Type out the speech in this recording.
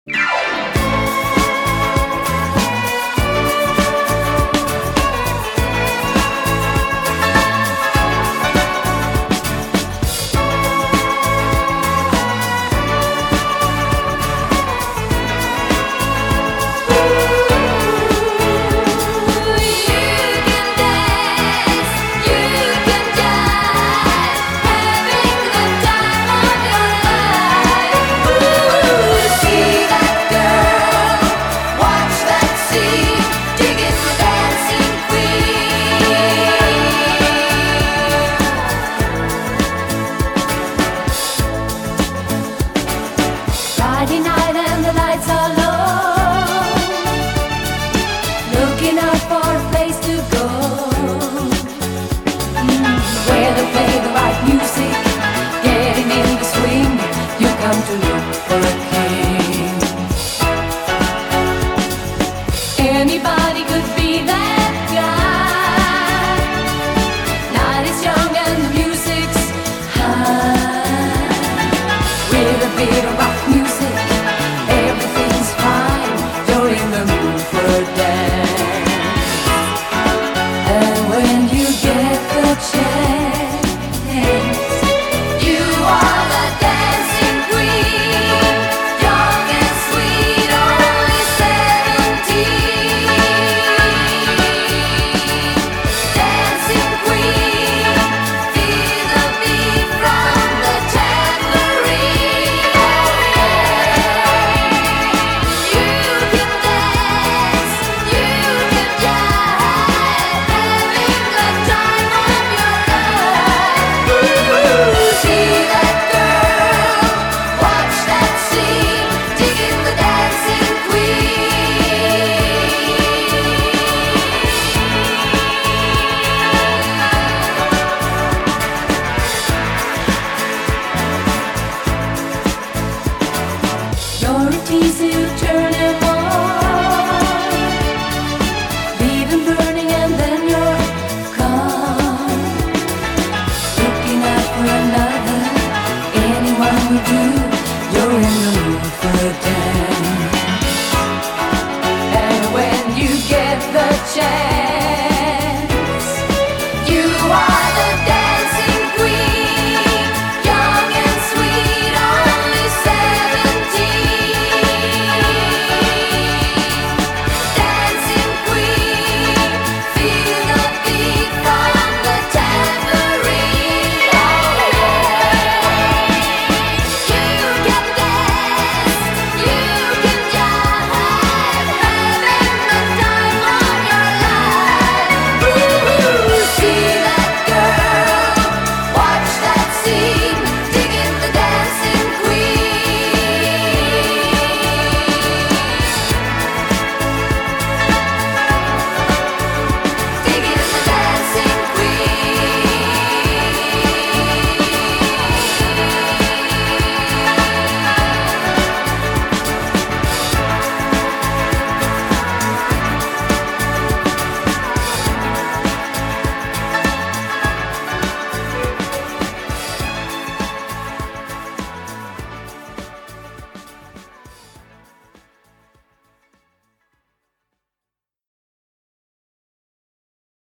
Friday night and the lights are low, looking out for a place to go, where they play the right music, getting in the swing. You come to look for a king. Anybody could be that guy. Night is young and the music's high, with a bit of rock music. Everything's fine. You're in the mood for a dance, and when you get the chance, you are the dancing queen, young and sweet, only 17. Dancing queen, feel the beat from the tambourine. You can dance, you can jive, having the time of your life. Ooh, see that girl, watch that scene, digging the dancing queen. You're a teaser, you turn him on, leave him burning and then you're gone. Looking out for another, anyone will do. You're in the mood for a dance.